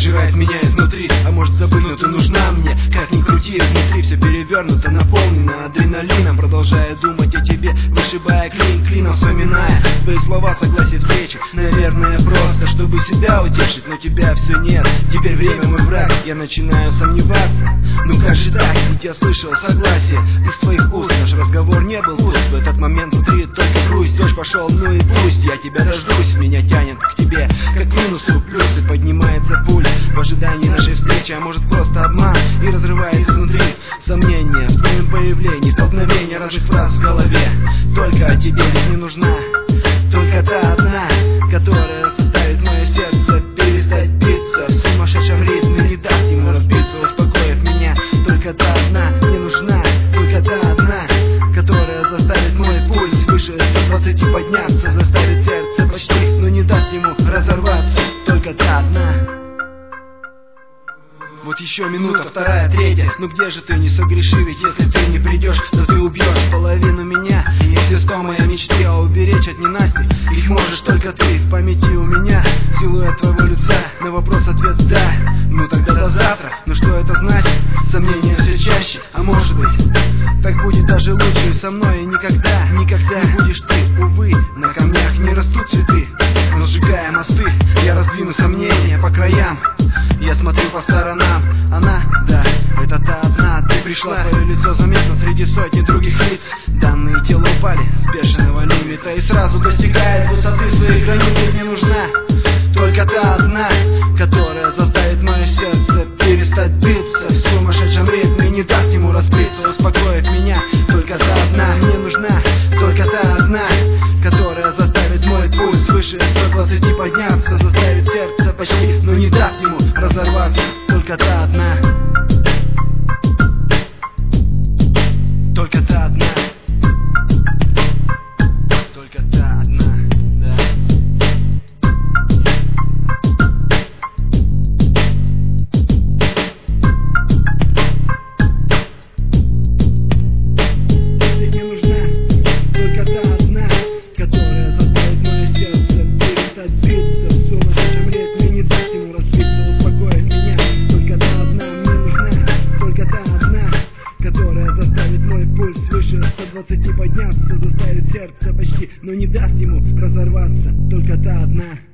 сжирает меня изнутри. А может забыть, но ты нужна мне, как ни крути. Внутри все перевернуто, наполнено адреналином. Продолжая думать о тебе, вышибая клин клином, вспоминая твои слова, согласие, встречи. Наверное, просто, чтобы себя утешить, но тебя все нет. Теперь время мой враг, я начинаю сомневаться. Ну как же так, ведь я слышал согласие из твоих уст. Наш разговор не был пуст, в этот момент внутри только грусть. Дождь пошел, ну и пусть, я тебя дождусь. Меня тянет к тебе, как к минусу плюс. И поднимается пульс в ожидании нашей встречи. А может просто обман, и разрывает изнутри сомнения в твоем появлении, столкновение разных фраз в голове. Только о тебе ведь не нужна, только та одна, которая заставит мое сердце перестать биться в сумасшедшем ритме, не даст ему разбиться, успокоит меня. Только та одна мне нужна, только та одна, которая заставит мой пульс выше 120 подняться, заставит сердце почти, но не даст ему разорваться. Только та одна. Вот еще минута, вторая, третья. Ну где же ты, не согреши, ведь если ты не придешь, то ты убьешь половину меня. Если 100 моя мечте, а уберечь от ненасти их можешь только ты. В памяти у меня силуэт твоего лица, на вопрос ответ да. Ну тогда до завтра, но что это значит? Сомнения все чаще, а может быть так будет даже лучше. И со мной никогда, никогда не будешь ты. Увы, на камнях не растут цветы, но сжигая мосты, я раздвину сомнения по краям. Я смотрю по сторонам, она, да, это та одна. Ты пришла, твое лицо заметно среди сотни других лиц. Данные тела упали с бешеного лимита и сразу достигает высоты своих границ. Мне нужна только та одна, которая заставит мое сердце перестать биться в сумасшедшем ритме, не даст ему расплыться, успокоит меня. Только та одна мне нужна, только та одна, которая заставит мой пульс выше 120 подняться, заставит сердце почти, но не даст ему разорваться. Только та одна, только та одна, только та одна, да. Мне нужна только та одна, которая заставит мое сердце перестать биться в сумасшедшем ритме, не даст ему разбиться, успокоит меня. Только та одна мне нужна, только та одна, которая заставит мой пульс выше 120 подняться, заставит сердце почти, но не даст ему разорваться. Только та одна.